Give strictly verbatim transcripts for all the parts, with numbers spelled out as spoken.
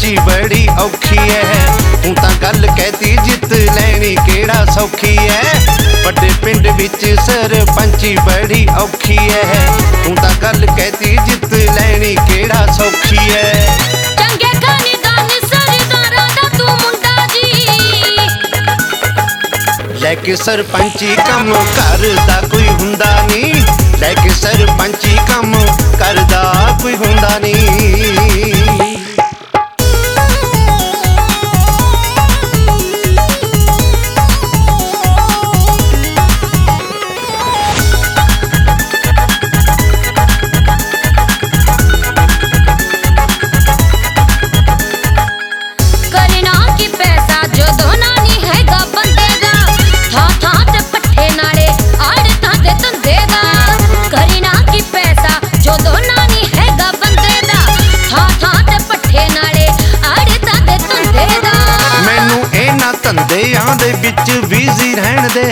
पंची बड़ी औखी है, तू तां गल कहती जित लैनी केड़ा सौखी है। बड़े पिंड विच सरपंची बड़ी औखी है, तू तां गल कहती जित लैनी केड़ा सौखी है। चंगे खानदान सरदारां दा तू मुंडा जी, लैके सरपंची कम करदा कोई हुंदा नी, लैके सरपंची कम करदा कोई हुंदा नी। धंधियां दे विच बिजी रहन दे,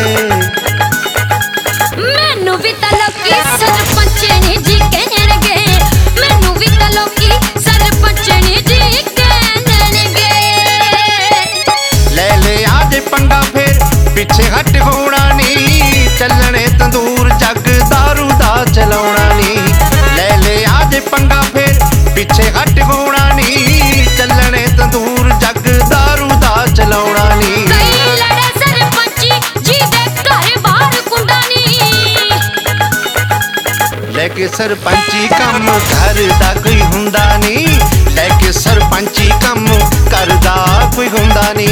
मैनू भी तां लोकी सरपंचनी जी कहणगे, मैनू भी तां लोकी सरपंचनी जी कहणगे। ले ले आज पंगा फिर पिछे हट होना नी, चलने तंदूर जग दारू दा चलाउणा नी। ले ले आज पंगा फिर पिछे हट होना नी, चलने तंदूर जग दारू दा चलाउणा नी। कई लड़े सरपंची जी दे घर बाहर कुंडा नी, लेके सरपंची कम करदा कोई हुंदा नी, लेके सरपंची कम करदा कोई हुंदा नी।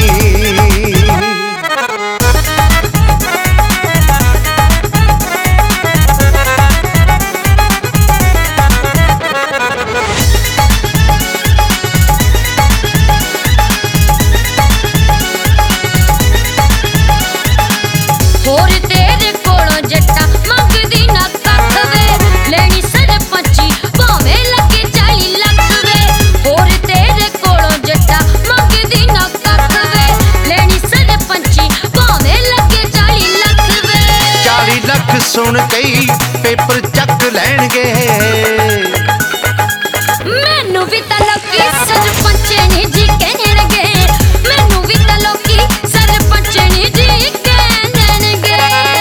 होर तेरे कोलों जट्टा मंगदी ना कख वे, लेनी सरपंची भावें लगे चाली लख वे। होर तेरे कोलों जट्टा मंगदी ना कख वे, लेनी सरपंची भावें लगे चाली लख वे। चाली लख सुन कई पेपर चक लैणगे, मैनू भी तां लोकी सरपंचनी जी कहणगे, मैनू भी तां लोकी सरपंचनी जी कहणगे।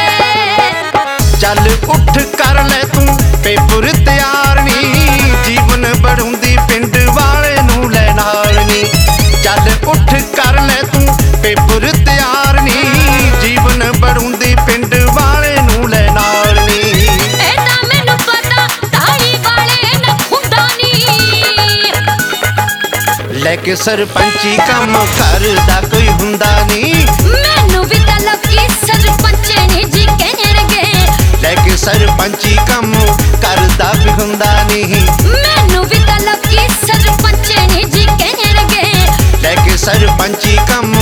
चल उठ कर ले तू पेपर तैयार नी, जीवन बढ़ूंदी पिंड वाले नू ले नाल नी। चल उठ कर ले तू पेपर तैयार नी, जीवन बढ़ूंदी पिंड वाले नू ले नाल नी। ए तां मैनू पता ताड़ी वाले न खुंदा नी, लेके सरपंची कम करदा कोई हुंदा नी, मैनू भी तां लोकी सरपंचनी जी कहणगे, लेके सरपंची कम करदा कोई हुंदा नी। मैनू भी तां लोकी सरपंचनी जी कहणगे, लेके सरपंची कम